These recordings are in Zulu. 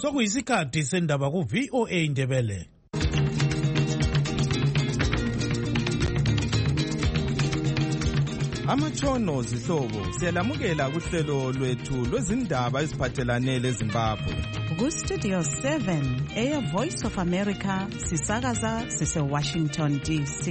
Sokuyisikhathi sendaba ku VOA Indebele. Amatshono zihlobo siyalamukela kuhlelo lwethu lwezindaba eziphathelane leZimbabwe. Ku-Studio 7 Air Voice of America sisakaza sise-Washington DC.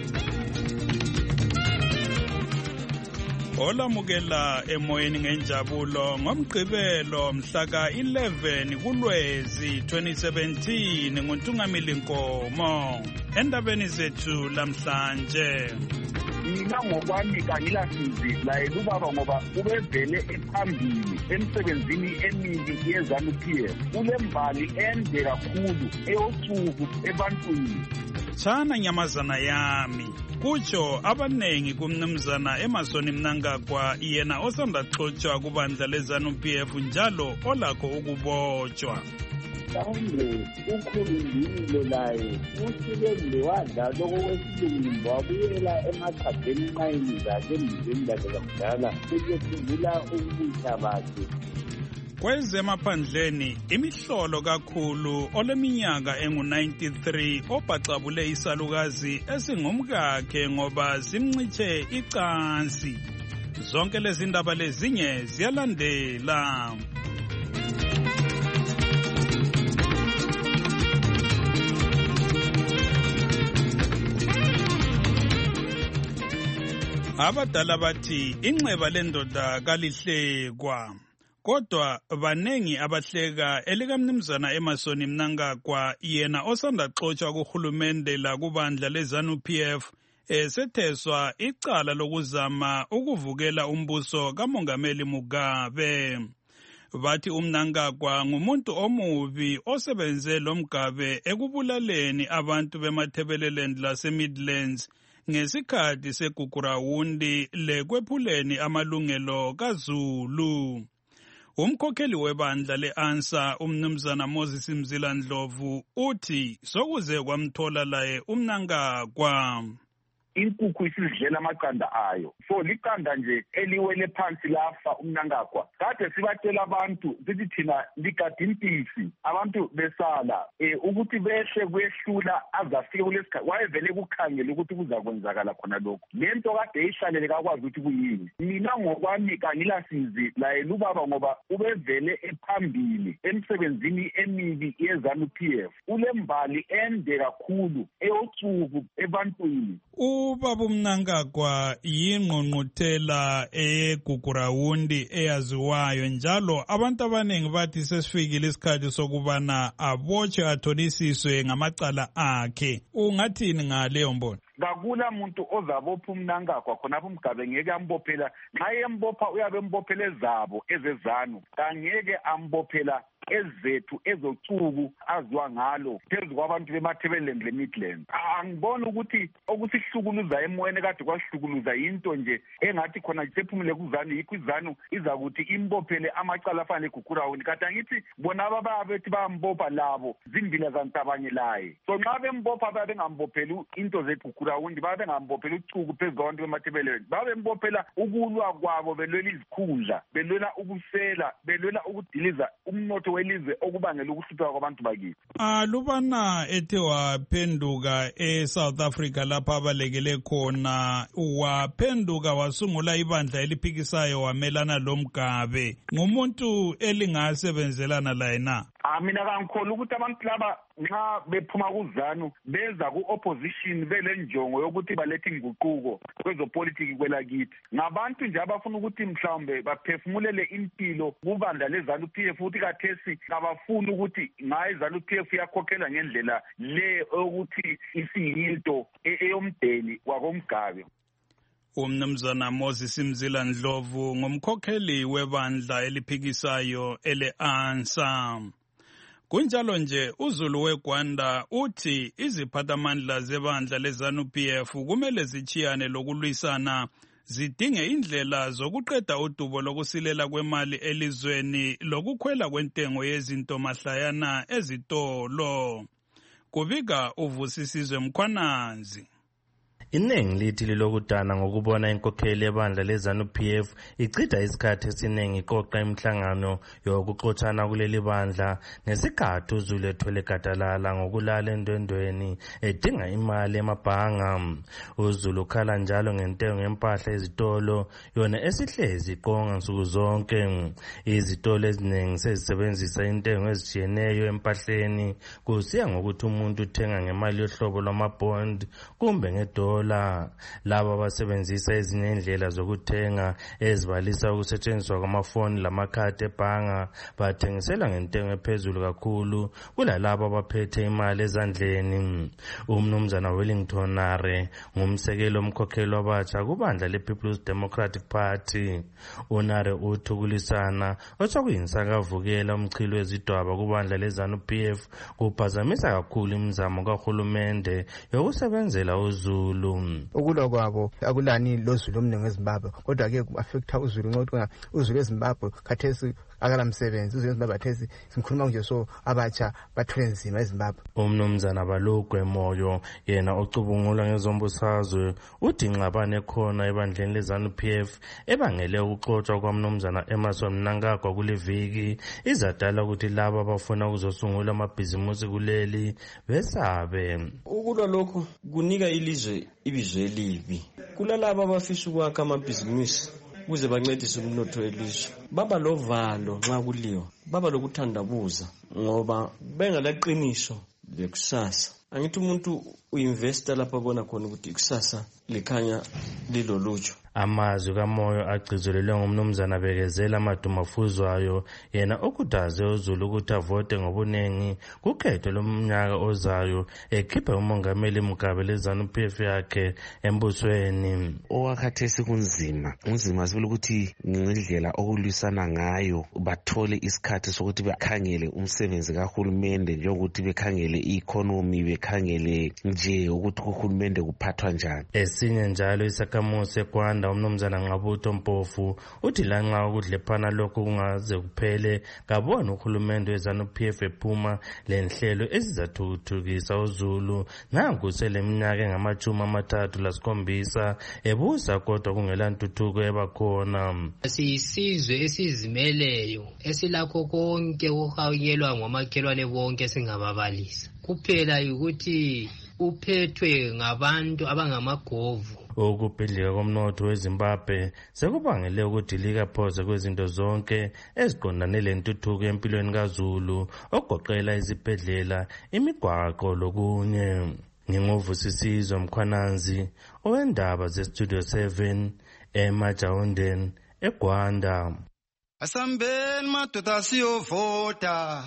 Olamukela emoyeni ngenjabulo ngomgqibelo mhla ka-11 kuLwezi 2017 nguNtungamili Nkomo. Endabeni zethu lamhlanje. Mina ngokwami kangilasizi laye ubaba ngoba ubevele ephambili emsebenzini emibi yeZANU-PF. Ulembali ende kakhulu eyosuku ebantwini. Chana nyamazana yami kutsho abanengi kumnumzana Emmerson Mnangagwa yena osanda xotshwa kubandla leZANU-PF njalo olakho ukubotshwa. Mhlawumbe ukhululekile laye usuke wadlala okwesibili wabuyela emaqhabeni nqayini zakhe emzini lakhe zakudala sekuyekhumbula ubutha bakhe. Kwezemaphandleni imihlolo kakhulu oleminyaka engu-93 obhacabule isalukazi esingumkakhe ngoba simnxiche icansi. Zonke lezi ndaba lezinye ziyalandela. Abadala bathi inxeba lendoda kalihlekwa. Kodwa banengi abahleka elikamnumzana Emmerson Mnangagwa yena osanda xotshwa kuhulumende la kubandla leZANU-PF esetheswa icala lokuzama ukuvukela umbuso kaMongameli Mugabe. Bathi uMnangagwa ngumuntu omubi osebenze lo Mugabe ekubulaleni abantu bemathebeleland lase-Midlands ngesikhathi segugurawundi lekwephuleni amalungelo kaZulu. Umkhokheli webandla le-ANSA umnumzana Moses Mzila Ndlovu uthi sokuze kwamthola laye uMnangagwa. Inkukhu isidlela amaqanda ayo. So liqanda nje eliwele phansi lafa uMnangagwa. Kade sibatshela abantu sithi thina ligadintisi abantu besala ukuthi behle kwehlula azafike kulesikhathi wayevele kukhangela ukuthi kuzakwenzakala khona lokho. Lento kade ishalele kakwazi ukuthi kuyini. Mina ngokwami kangilasizi laye ubaba ngoba ubevele ephambili emsebenzini emibi yeZANU-PF. Ulembali ende kakhulu eyosuku ebantwini. Ubaba uMnangagwa yingqungquthela egugurawundi eyaziwayo njalo abantu abaningi bathi sesifikile isikhathi sokubana abotshwe atholisiswe ngamacala akhe. Ungathini ngaleyo mbono? Kakula muntu ozabopha uMnangagwa khonapho uMgabe ngeke ambophela. Nxa embopha uyabe embophele zabo ezeZANU. Kangeke ambophela ezethu ezocuku aziwa ngalo phezu kwabantu bemathebeleland le-Midlands. Angibona ukuthi okusihlukuluza emoyeni kade kwasihlukuluza into nje engathi khona sephumile kuZANU yikho iZANU izakuthi imbophele amacala afana egugurawundi. Kade angithi bona ababethi bayambopha labo zimbila zantabanyelaye. So nxa bembopha babengambopheli into zegugurawundi babengambopheli ucuku phezu kwabantu bemathebeleland. Babembophela ukulwa kwabo belwela izikhundla, belwela ubusela, belwela ukudiliza umnotho welizwe okubangela ukuhlupha kwabantu bakithi. Lubana ethe waphenduka eSouth Africa lapha abalekele khona waphenduka wasungula ibandla eliphikisayo wamelana lo Mugabe. Ngumuntu elingasebenzelana laye na? Mina kangikholwa ukuthi abantu laba nxa bephuma kuZANU beza ku-opposition belenjongo yokuthi balethe inguquko kwezopolitiki kwelakithi. Ngabantu nje abafuna ukuthi mhlawumbe baphefumulele impilo kubandla leZANU-PF ukuthi kathesi abafuni ukuthi ngaye iZANU-PF iyakhokhela ngendlela le ukuthi isiyinto eyomdeni wakoMgabe. Umnumzana Moses Mzila Ndlovu ngumkhokheli webandla eliphikisayo ele-ANSA. Kunjalo nje uZulu weGwanda uthi iziphathamandla zebandla leZANU-PF kumele zichiyane lokulwisana zidinge indlela zokuqeda udubo lokusilela kwemali elizweni lokukhwela kwentengo yezinto mahlayana ezitolo. Kubika uVusisizwe Mkhwanazi. Iningi lithi lilokudana ngokubona inkokheli yebandla leZANU-PF ichitha isikhathi esiningi iqoqa imihlangano yokuxotshana kuleli bandla ngesikhathi uZulu ethwele gadalala ngokulala endwendweni edinga imali emabhanga. uZulu ukhala njalo ngentengo yempahla ezitolo yona esihlezi iqonga nsuku zonke. Izitolo eziningi sezisebenzisa intengo ezitshiyeneyo empahleni kusiya ngokuthi umuntu uthenga ngemali yohlobo lwamabond kumbe ngedola. Laba basebenzisa ezinye indlela zokuthenga ezibalisa ukusetshenziswa kwamafoni lamakhadi ebhanga bathengisela ngentengo ephezulu kakhulu kulalabo abaphethe imali ezandleni. Umnumzana Wellington Nare ngumsekeli omkhokheli wabatsha kubandla le-People's Democratic Party. uNare uthi ukulisana osakuyinsikavukela umchilo wezidwaba kubandla leZANU-PF kuphazamisa kakhulu imizamo kahulumende yokusebenzela uZulu. Ukulwa kwabo akulani loZulu omningi eZimbabwe, kodwa ke ku-affecta uZulu nxa uZulu eZimbabwe khathesi akala msebenzi. uZulu eZimbabwe khathesi simkhuluma nje so abatsha bathwele nzima eZimbabwe. Umnumzana Balugwe Moyo yena ocubungula ngezombusazwe uthi ingxabano ekhona ebandleni leZANU-PF ebangele ukuxotshwa kwamnumzana Emmerson Mnangagwa kule viki izadala ukuthi laba abafuna ukuzosungula amabhizimusi kuleli besabe. Ukulwa lokho kunika ilizwe ibizwe elibi kulalabo abafisa ukwakha amabhizimusi ukuze bancedise umnotho welizwe. Baba lovalo nxa kuliwa, baba lokuthandabuza ngoba bengalaqiniso lekusasa. Angithi umuntu uinvesta lapha bona khona ukuthi ikusasa likhanya lilolutsho. Amazwi kaMoyo agcizelelwe ngumnumzana Bekezela Madumafuzwayo yena okuthaze uZulu ukuthi avote ngobunengi kukhetho lomnyaka ozayo ekhiphe umongameli Mugabe leZANU-PF yakhe embusweni. Owakhathesi kunzima sibili ukuthi ngendlela okulwisana ngayo bathole isikhathi sokuthi bakhangele umsebenzi kahulumende njengokuthi bekhangele i-economy, bekhangele nje ukuthi uhulumende kuphathwa njani. Esinye njalo isakhamuzi eGwanda umnumzana Ngqabutho Mpofu uthi lanxa ukudlephana lokho kungaze kuphele kabona uhulumende weZANU-PF ephuma lenhlelo ezizathuthukisa uZulu nanku seleminyaka engama-37 ebusa kodwa kungela ntuthuko ebakhona. Siyisizwe esizimeleyo esilakho konke okuhawunyelwa ngomakhelwane bonke singababalisa kuphela ukuthi uphethwe ngabantu abangamagovu. Ukubhidlika komnotho weZimbabwe sekubangele ukudilika phoze kwezinto zonke eziqondane lentuthuko empilweni kaZulu ogoqela izibhedlela, imigwaqo lokunye. Nginguvusisizwe Mkhwananzi owendaba zeStudio 7 eMajawundeni eGwanda. Asambeni madoda siyovota,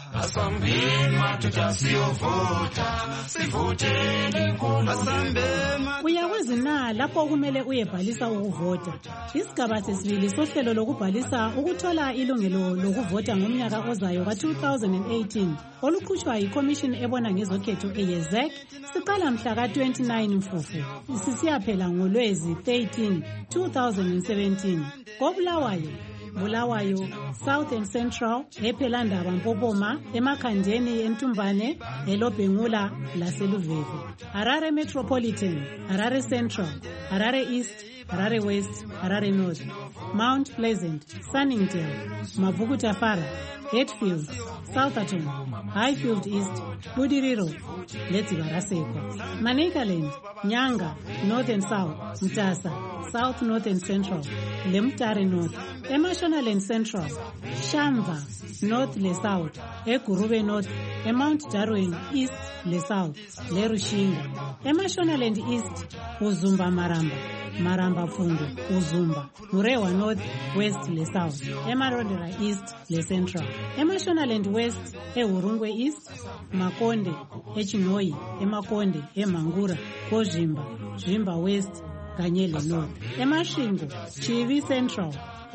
sivoteni inkulumo. Uyakwazi na lapho okumele uyebhalisa ukuvota. Isigaba sesibili sohlelo lokubhalisa ukuthola ilungelo lokuvota ngomnyaka ozayo ka-2018 oluqhutshwa yiCommission ebona ngezokhetho eYezek siqala mhla ka-29 Mfufu sisiyaphela ngoLwezi 13, 2017 Bulawayo, South and Central, ePhelandaba Mpopoma, eMakhandeni eNtumbane, eLobhengula laseLuveve. Harare Metropolitan, Harare Central, Harare East, Harare West, Harare North, Mount Pleasant, Sunningdale, Mavukutafara, Hatfield, Southerton, Highfield East, Budiriro, Letsibaraseko, Manicaland, Nyanga, North and South, Mtasa, South North and Central, Lemtare North, Emashonaland Central, Shamva, North le South, Egurube North, Mount Darwin East le South, Lerushinga, Emashonaland East, Uzumba Maramba Fundu, Uzumba, Murewa North, West le South, Emarondera East le Central, Emashonaland West, Urungwe East, Makonde, Echinoi, Emakonde, Emangura, Kozhimba, Zvimba West, Kanyele North, Emashingo, Chivi Central,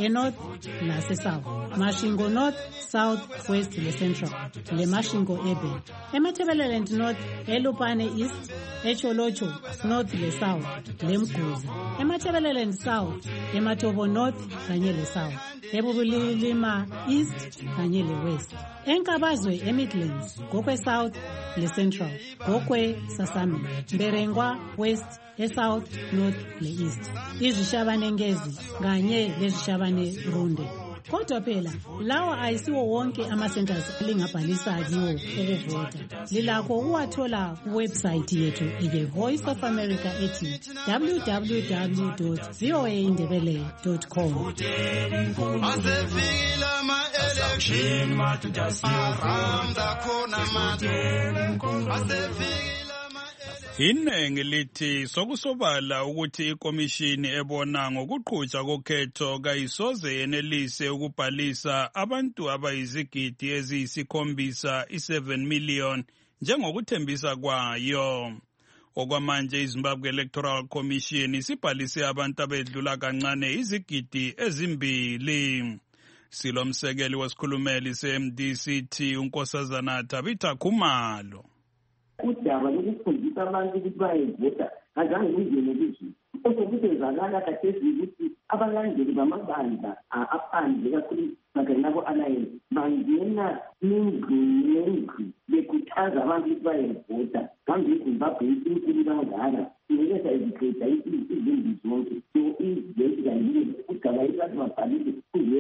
eNorth lase-South, Mashingo North, South, West le-Central, le-Mashingo Urban. eMatabeleland North, eLupane East, eCholocho North le-South, leMguzi. eMatabeleland South, eMatobo North kanye le-South, eBubulilima East kanye le-West. eNkabazwe eMidlands, Gokwe South le-Central, Gokwe Sasami, Mberengwa West, eSouth, North le-East, izishabanengezi kanye lezishabane Runde. Kodwa phela lawa ayisiwo wonke ama-centers lingabhalisa kiwo ukuvota. Lilakho ukuwathola kuwebsite yethu ye-Voice of America ethi www.voaindebele.com. Iningi lithi sokusobala ukuthi ikomishini ebona ngokuqhutshwa kokhetho kayisoze yenelise ukubhalisa abantu abayizigidi eziyisikhombisa i7 million njengokuthembisa kwayo. Okwamanje iZimbabwe Electoral Commission isibhalise abantu abedlula kancane izigidi ezimbili. Silomsekeli wesikhulumeli se-MDCT uNkosazana Tabitha Khumalo. Udaba lokufundisa abantu ukuthi bayevota azange kungene lizwi. Osokuthenzakala kathesi ukuthi abalandeli bamabandla aphandle kakhulu makanabo alliance bangena indlu nendlu bekhuthaza abantu ukuthi bayevota. Kambe iZimbabwe inkulu kangaka inikeza iziqeda izindlu zonke. So izinto kanye udaba abantu babhalise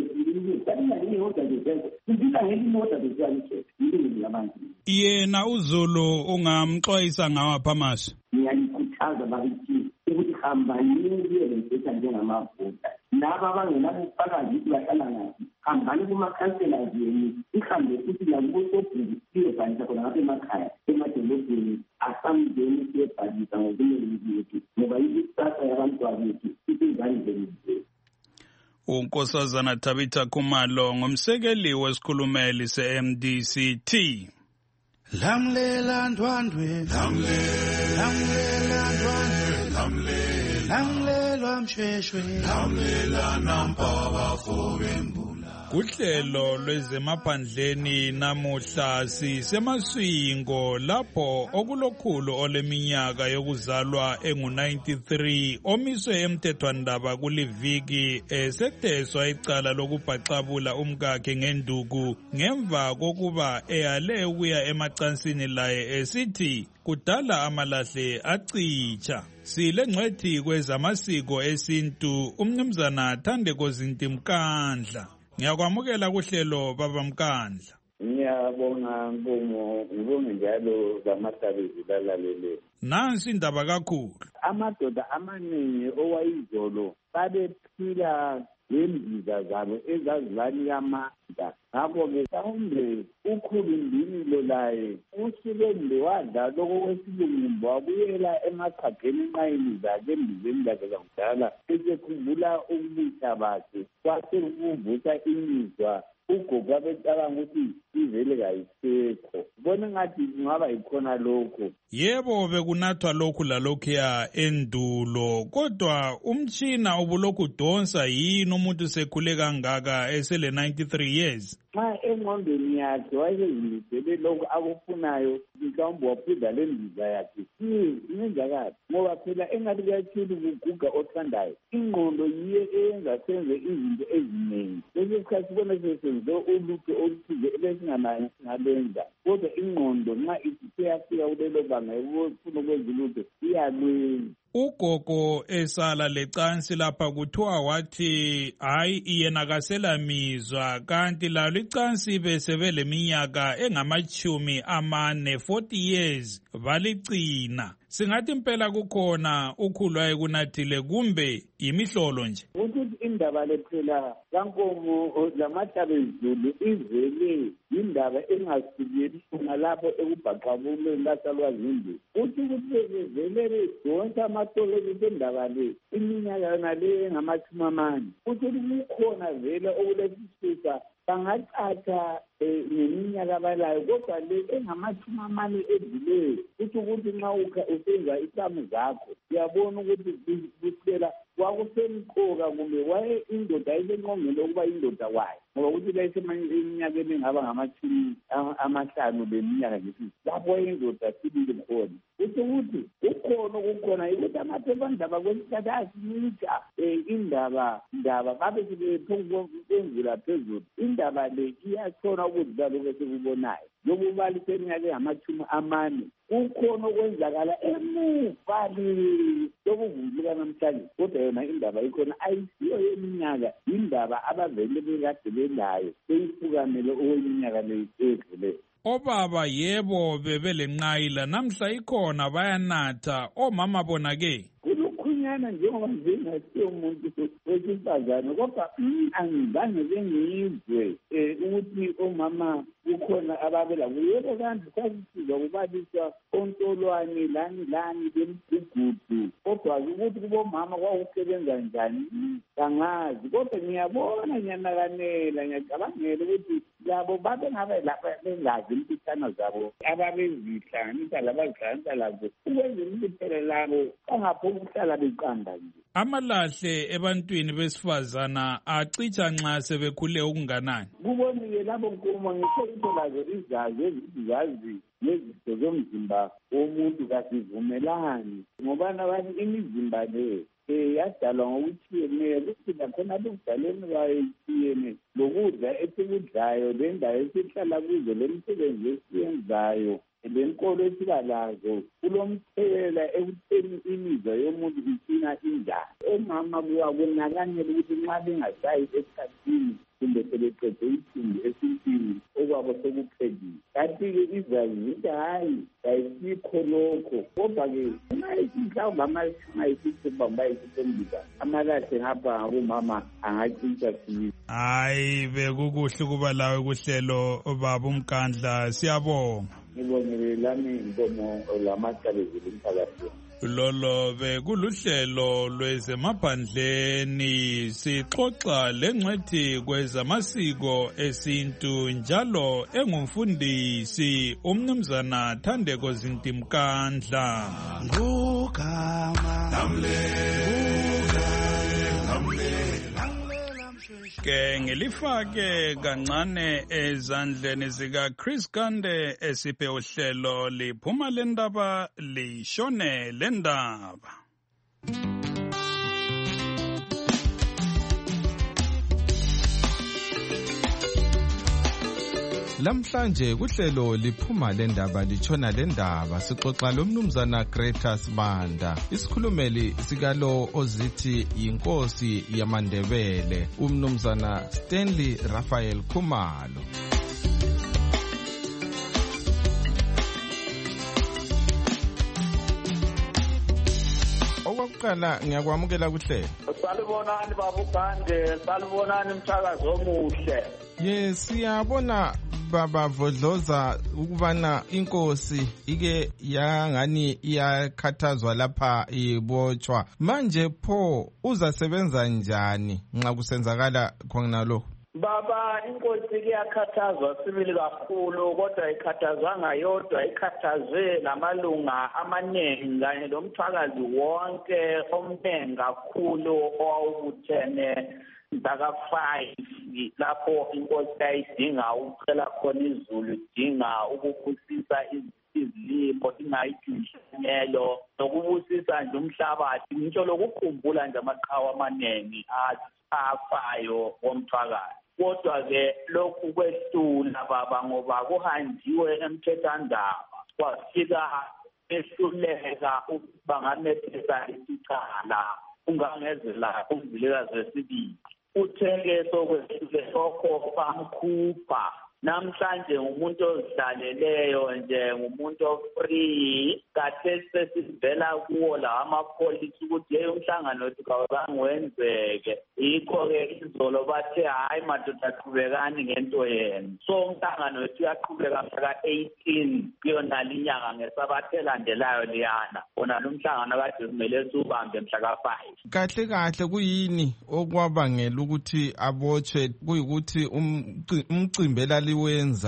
yena uZulu ungamxwayisa ngawapha amasu. Ngiyalikhuthaza bakithi ukuthi hambani niyevota njengamavota. Laba abangenabufakazi ukuthi bahlala ngaphi hambani kuma-councillors yenu ihambe futhi lakubosobhuku siyobhalisa khona ngapha emakhaya emadolobheni asamdeni siyobhalisa ngokunengi yethu ngoba ikusasa yabantwana bethu isezandleni zethu. uNkosazana Tabitha Khumalo ngumsekeli wesikhulumeli se-MDCT. Lamlela ndwandwe, lamlela ndwandwe, lamlelwa mshweshwe, lamlela nampaba fobembula. Kuhlelo lwezemaphandleni namuhla sisemaswingo lapho okulokhulu oleminyaka yokuzalwa engu-93 omiswe emthethwandaba kuliviki eseteswa icala lokubhaxabula umkakhe ngenduku ngemva kokuba eyale ukuya emacansini laye esithi kudala amalahle acitsha. Silengcwethi kwezamasiko esintu umnumzana Thandeko Zintimkandla. Ngiyakwamukela kuhlelo baba Mkandla. Ngiyabonga Nkomo, ngibonge njalo zamasabezi lalalele. Nansi indaba kakhulu. Amadoda amaningi owayizolo babephila ngembiza zabo ezazilanika amandla. Ngakho-ke mhlawumbe ukhulumbinile laye usuke wadla lokho kwesilungu wabuyela emachageni enqayini zakhe embizeni zakhe zakudala esekhumbula ubutsha bakhe kwase kuvusa imizwa ugogo abecabanga ukuthi ivele kayisekho. Bona ngathi kungaba yikhona lokho. Yebo bekunathwa lokhu lalokhuya endulo kodwa umtshina ubulokhu udonsa yini umuntu sekhule kangaka esele 93 years. Xa engqondweni yakhe wayezimisele lokhu akufunayo mhlawumbe waphuza le mbiza yakhe ingenzakala ngoba phela engathi kuyathula ukuguga othandayo ingqondo yiyo eyenza senze izinto eziningi. Lesi sikhathi sibona sesenze ulutho oluthize ebesinganayo singalenza kodwa ingqondo nxa isiyafika kulelo banga yokufuna ukwenza ulutho iyalwenza. Ugogo esala lecansi lapha kuthiwa wathi hayi yena kaselamizwa kanti lalo icansi besebe leminyaka engama-40 years baligcina. Singathi impela kukhona ukhulu ayekunathile kumbe yimihlolo nje. Ukuthi indaba le phela kaNkomo lamahlabezulu ivele indaba engasukeli ngalapho ekubhaqabuleni lasalwa zindlu. Uthi ukuthi vele bedonsa amatolo indaba le iminyaka yona le engama-40. Uthi kukhona vele okulesisusa bangacatha ngeminyaka abalayo kodwa le engama-40 edileyo uthi ukuthi nxa usenza isamu zakho uyabona ukuthi kuphela kwakusemqoka kumbe waye indoda ayisenqongeni lokuba indoda wayo ngoba ukuthi la eminyakeni engaba ngamashumi amahlanu beminyaka nje lapho indoda sibili khona kusho ukuthi kukhona ukuthi amaphephandaba kwesikhathi asinika indaba babe sebephendula phezulu indaba le iyatshona ukudlula lokho esikubonayo yokubalisa eminyaka engamashumi amane kukhona okwenzakala emuva lokuvumbuluka namhlanje kodwa yona indaba ikhona ayisiyo yeminyaka indaba abavele bekade belayo seyifukamele okweminyaka le edluleyo. Obaba yebo bebelenqayila namhla ikhona bayanatha omama bona-ke kulukhulunyana njengoba njengasiyo umuntu wesifazane kodwa angizange bengiyizwe ukuthi omama kukhona ababelako yebo kanti sasisiza kubaliswa ontolwane lani bemigudu kodwa-ke ukuthi kubomama kwakusebenza njani kangazi kodwa ngiyanakanela ngiyacabangela ukuthi labo babengabe lapha bengazi impithano zabo ababezihlanganisa labazihlanganisa lazo ukwenzela ukuthi phela labo bangaphuma ukuhlala beqanda nje. Amalahle ebantwini besifazana acitsha nxa sebekhule okunganani? Kubonike labo nkulumo ngisho into lazo izazi ezizazi nezitho zomzimba womuntu kasivumelani ngobana abantu imizimba le yadalwa ngokutshiyeneyo kuthi lakhona lokudaleni kwayo itshiyene lokudla esikudlayo lendawo esihlala kuzo lemisebenzi esiyenzayo lenkolo esiba lazo kulomthelela ekutheni imizwa yomuntu icina injani. Omama kuyakunakanyela ukuthi nxa bengasayi esikhathini kumbe sebeqede isimbi esintini okwabo sekuphelile kanti-ke izazi zithi hayi kayisikho lokho kodwa-ke mhlawumbe amashumi ayisithupha kumbe ayisikhombisa amalahle ngapha ngabomama angatshintsha sibili. Hayi bekukuhle ukuba lawe kuhlelo baba uMkandla siyabonga. Ngibongele lami inkomo lamaqalezulu umphakathi. Lolo bekuluhlelo lwezemaphandleni sixoxa lengcwethi kwezamasiko esintu njalo engumfundisi umnumzana Thandeko Zintimkandla. Ke ngelifake kancane ezandleni zika Chris Kande esiphe uhlelo liphuma lendaba lishone lendaba. Lamhlanje kuhlelo liphuma lendaba litshona lendaba sixoxa lomnumzana Greta Sibanda isikhulumeli sikalo ozithi yinkosi yamaNdebele umnumzana Stanley Raphael Khumalo. Okokuqala ngiyakwamukela kuhlelo. Salibonani baba uGande, salibonani umthakazo omuhle. Yes, siyabona baba Vodloza ukubana inkosi ike yangani iyakhathazwa lapha ibotshwa. Manje pho uzasebenza njani nxa kusenzakala khona lokho? Baba inkosi iyakhathazwa sibili kakhulu kodwa ikhathazwanga yodwa ikhathazwe namalunga amaningi kanye lomthakazi wonke omningi kakhulu owawubuthene mhlaka 5 lapho inkosi ayidinga ukucela khona izulu idinga ukubusisa izilimo ingayidinhlelo nokubusisa nje umhlabathi ngitsho lokukhumbula nje amaqhawe amaningi afayo womthakazi. Kodwa-ke lokhu kwehlula baba ngoba kuhanjiwe emthethandaba kwafika ehluleka ukuba ngamethesa isicala ungangezela umzilikazi wesibili uthenge sokwehlule lokho bamkhupha. Namhlanje ngumuntu ozidlaleleyo nje ngumuntu ofree kade sesivela kuwo la amapolisi ukuthi hey umhlangano wethu kawuzange yikho-ke izolo bathe hayi madoda aqhubekani ngento yenu so umhlangano wethu uyaqhubeka mhla ka-18 kuyonala inyanga ngesabatha elandelayo liyana wona lo mhlangano kade kumele siwubambe mhla ka-5. Kahle kahle kuyini okwabangela ukuthi abotshwe kuyikuthi umcimbi elaliwenza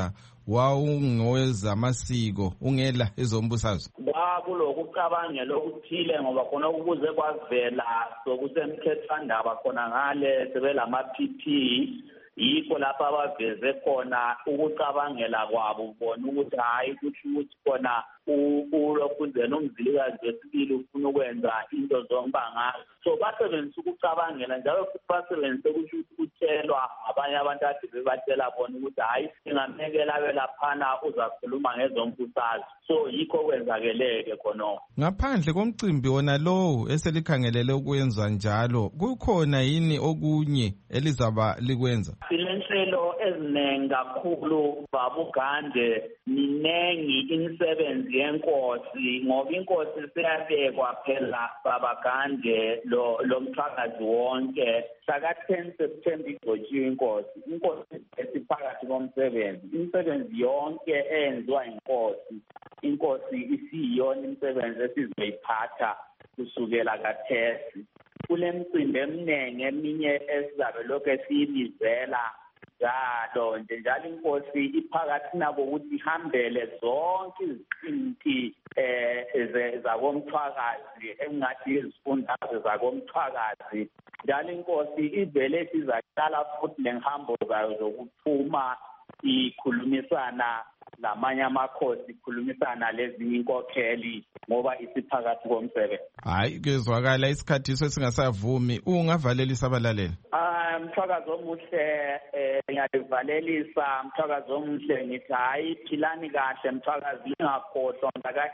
wawungowezamasiko ungela ezombusazwe? Kulokucabangela okuthile ngoba khona ukuze kwavela sokusemthethwandaba khona ngale sebelama-PP yikho lapho abaveze khona ukucabangela kwabo bona ukuthi hhayi kusho ukuthi khona ulokhuzela umzilikazi wesibili ufuna ukwenza into zonke ngazo. So basebenzisa ukucabangela njalo futhi basebenzise kusho ukuthi kutshelwa abanye abantu athi bebatshela bona ukuthi hhayi singamekela abe laphana uzakhuluma ngezombusazwe. So yikho kwenzakeleke khonoko. Ngaphandle komcimbi wona lowo eselikhangelele ukwenza njalo, kukhona yini okunye elizaba likwenza? Silenhlelo eziningi kakhulu babugande, ninengi imisebenzi yenkosi ngoba inkosi seyabekwa phela babagande lo mthakazi wonke. Saka 10 September igcotshiwe inkosi. Inkosi esiphakathi komsebenzi. Imisebenzi yonke eyenziwa inkosi. Inkosi isiyona imisebenzi esizoyiphatha kusukela kathesi. Kule micimbi eminingi eminye esizabe lokhu esiyibizela njalo inkosi iphakathi nabo ukuthi ihambele zonke iziqinti zakomthwakazi engathi izifundazwe zakomthwakazi. Njalo inkosi ivele sizaqala futhi lengihambo zayo zokuphuma ikhulumisana lamanye amakhosi, ikhulumisana lezinye inkokheli ngoba isiphakathi komsebenzi. Hayi kezwakala isikhathiso esingasavumi, ungavalelisa abalaleli. Mthwakazi omuhle ngiyalivalelisa mthwakazi omuhle ngithi hayi philani kahle mthwakazi lingakhohlwa mhla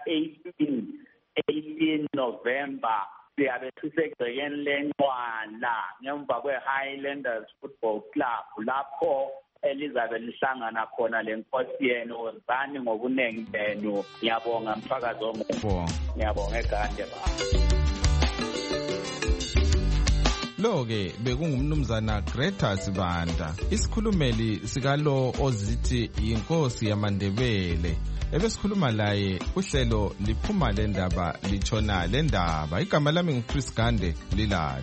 18 November siyabe sisegcekeni lencwana ngemva kwe-Highlanders Football Club lapho elizabe lihlangana khona lenkosi yenu. Wozani ngobuningi benu. Ngiyabonga mthwakazi omuhle. Ngiyabonga egande baba. Lo-ke bekungumnumzana Greta Sibanda, isikhulumeli sikalo ozithi yinkosi yamaNdebele. Ebesikhuluma laye uhlelo liphuma le ndaba litshona le ndaba. Igama lami nguChris Gande Lilali.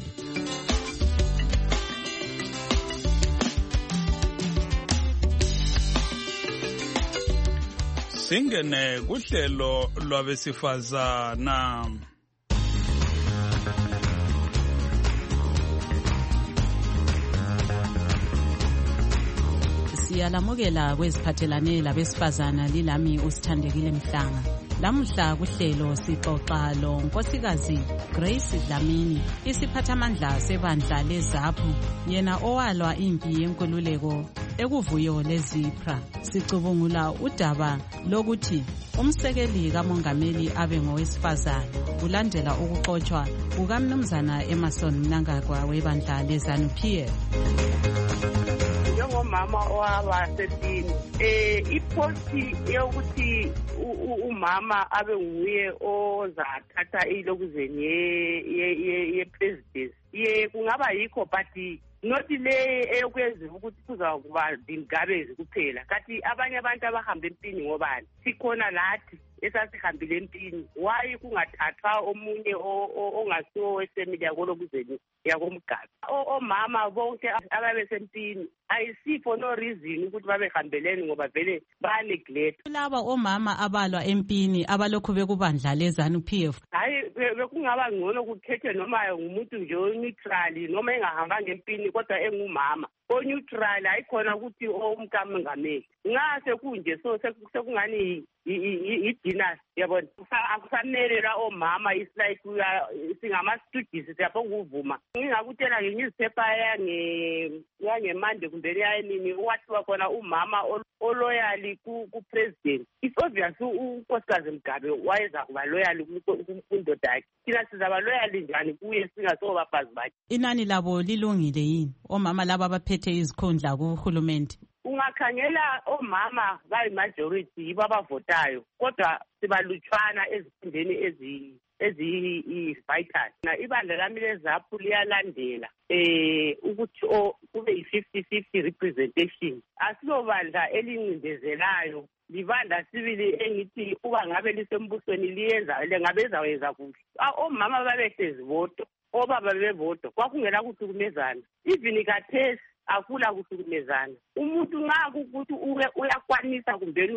Singene kuhlelo lwabesifazana. Siyalamukela kweziphathelane labesifazana lilami uSithandekile Mhlanga. Lamuhla kuhlelo sixoxa lo Nkosikazi Grace Dlamini, isiphathamandla sebandla leZAPHU, yena owalwa impi yenkululeko ekuvuyo leZipra. Sicubungula udaba lokuthi umsekeli kamongameli abe ngowesifazana kulandela ukuxotshwa kukamnumzana Emerson Mnangagwa webandla leZANU-PF. Njengomama owabasepini iposti yokuthi umama abe nguye ozathatha ilokuzeni ye-presidency kungaba yikho but not le eyokwenza ukuthi kuzakuba ingabezi kuphela. Kanti abanye abantu abahamba empini ngobani? Sikhona lathi esasihambile empini. Why kungathathwa omunye ongasiwo wesemili yakolokuzeni yakomgaba? Omama bonke ababesempini ayisipho no reason ukuthi babehambeleni ngoba vele baneglect. Laba omama abalwa empini abalokhu bekubandla leZANU-PF, hayi bekungaba ngcono kukhethwe noma ngumuntu nje neutral noma engahambanga empini kodwa engumama o-neutral, ayikhona ukuthi umkamongameli. Ngase kunje so sekungani i-dinner yabona. Akufanele la omama is like singama-students siyabonga uvuma. Ngingakutshela nge-newspaper yangemande kumbe yanini wathiwa khona umama oloyali ku-president. It's obvious unkosikazi Mgabe wayeza kuba loyali kundoda yakhe. Thina sizaba loyali njani kuye singasobafazi bakhe? Inani labo lilungile yini omama laba abaphethe izikhundla kuhulumende? Ungakhangela omama bayi-majority yibo abavotayo kodwa sibalutshwana ezifundeni eziyi-vital. Ibandla lami leZAPHU liyalandela ukuthi kube yi-50-50 representation. Asilobandla elincindezelayo, libandla sibili engithi uba ngabe lisembusweni ngabezawenza kuhle. Omama babehlezi voto, obaba bevoto, kwakungela kuhlukumezana. Even khathesi akula kuhlukumezana. Umuntu nxa kukuthi uyakwanisa kumbeni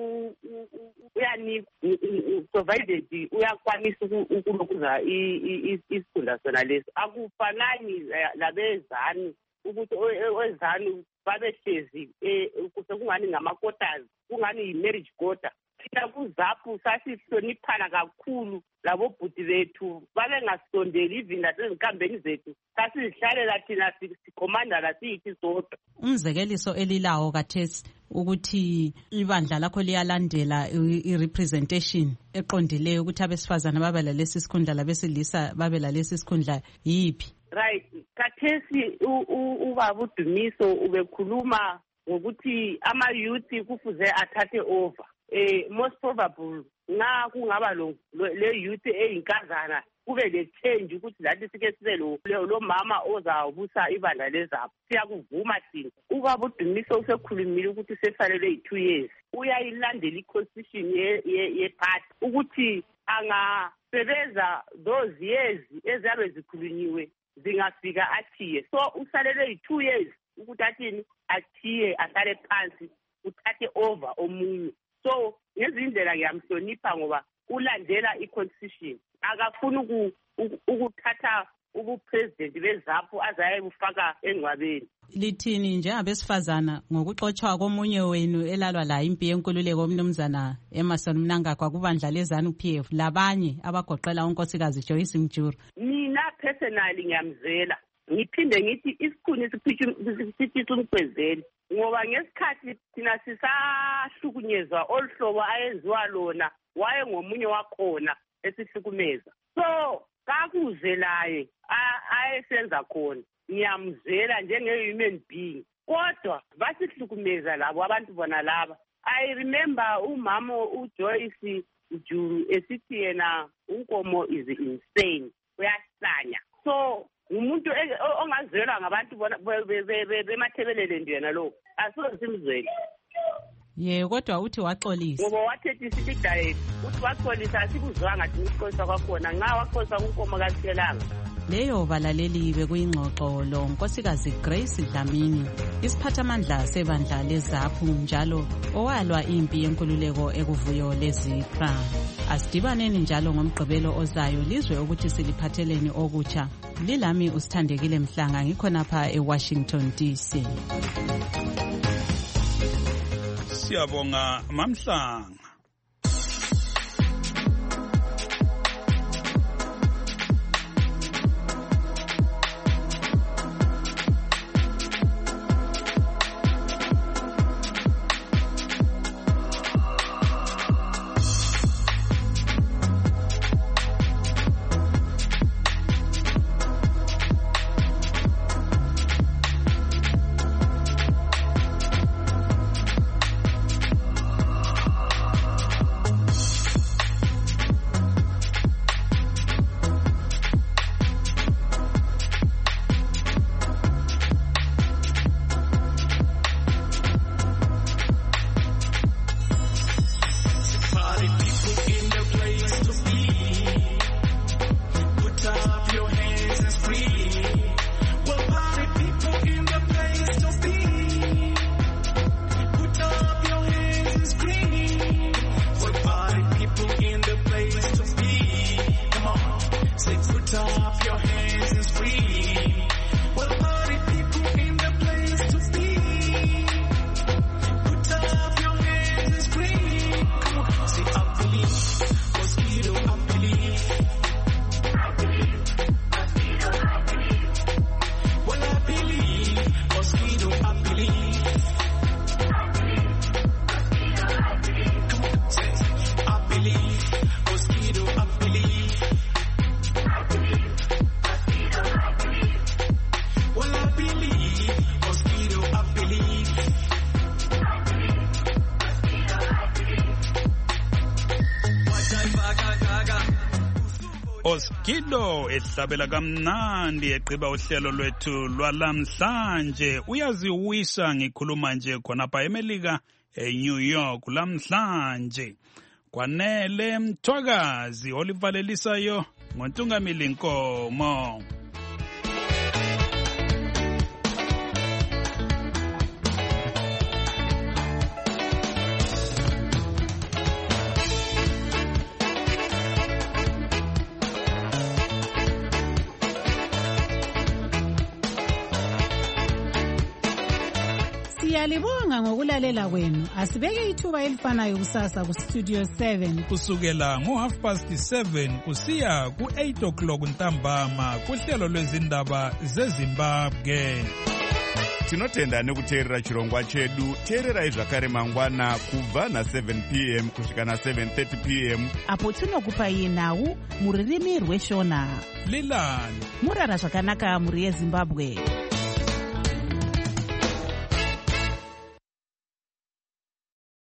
uyanika provided uyakwanisa ukulokuza isikhundla sona leso. Akufanani labezani ukuthi owezani babehlezi kungani ngamakotazi, kungani yi-marriage quota. Thina kuZAPU sasihloniphana kakhulu labobhuti bethu, babengasondeli even nasezinkambeni zethu, sasizihlalela thina sikhomandana siyithi sodwa. Umzekeliso elilawo kathesi ukuthi ibandla lakho liyalandela i-representation eqondileyo ukuthi abesifazana babe lalesi sikhundla labesilisa babe lalesi sikhundla yiphi? Right, kathesi ubaba uDumiso ubekhuluma ngokuthi ama-youth kufuze athathe over. Most probable nxa kungaba le youth eyinkazana kube le change ukuthi lathi sike sibe lo mama ozawubusa ibandla leZAPU. Siyakuvuma thina. Ubaba uDumiso usekhulumile ukuthi sesalele 2 years. Uyayilandela i-constitution ye-party ukuthi angasebenza those years eziyabe zikhulunyiwe zingafika athiye. So usalele 2 years ukuthi athini athiye ahlale phansi uthathe over omunye. So ngezindlela ngiyamhlonipha ngoba ulandela i-constitution. Akafuni ukuthatha ubupresident beZAPU azayebufaka engcwabeni. Lithini njengabesifazana ngokuxotshwa komunye wenu elalwa la impi yenkululeko umnumzana Emmerson Mnangagwa kubandla leZANU-PF labanye abagoqela unkosikazi Joyce Mjuru? Mina personally ngiyamzela. Ngiphinde ngithi isikhuni siphithisa umkhwezeli ngoba ngesikhathi thina sisahlukunyezwa oluhlobo ayenziwa lona waye ngomunye wakhona esihlukumeza. So kakuze laye ayesenza khona ngiyamzela njenge-human being, kodwa basihlukumeza labo abantu bona laba. I remember umama uJoyce Mjuru esithi yena unkomo is insane, uyahlanya. So umuntu ongazelwa ngabantu bona bemathebelele ndiyena lo asoze simzwele. Kodwa uthi waxolisa. Ngoba wathethi sithi direct uthi waxolisa asikuzwanga thina ukuxolisa kwakhona nxa waxolisa kunkomo kaSiyelanga. Leyo balaleli bekuyingxoxo lo nkosikazi Grace Dlamini, isiphathamandla sebandla leZAPU njalo owalwa impi yenkululeko ekuvuyo leZipra. Asidibaneni njalo ngomgqibelo ozayo lizwe ukuthi siliphatheleni okutsha. Lilami uSithandekile Mhlanga ngikhonapha eWashington DC. Siyabonga Mamhlanga. Oskido ehlabela kamnandi eqhiba uhlelo lwethu lwalamhlanje. Uyaziwisa ngikhuluma nje khonapha eMelika eNew York lamhlanje. Kwanele Mthwakazi olivalelisayo ngoNtungamili Nkomo. Siyalibonga ngokulalela kwenu. Asibeke ithuba elifanayo kusasa ku Studio 7 kusukela ngo7:30 kusiya ku8 ntambama kuhlelo lwezindaba zeZimbabwe. Tinotenda nekuteerera chirongwa chedu. Teererai zvakare mangwana kubva na7 p.m. kusvika na7:30 p.m. apo tinokupai nhau muririmi rweshona. Lilani murara zvakanaka muri yeZimbabwe.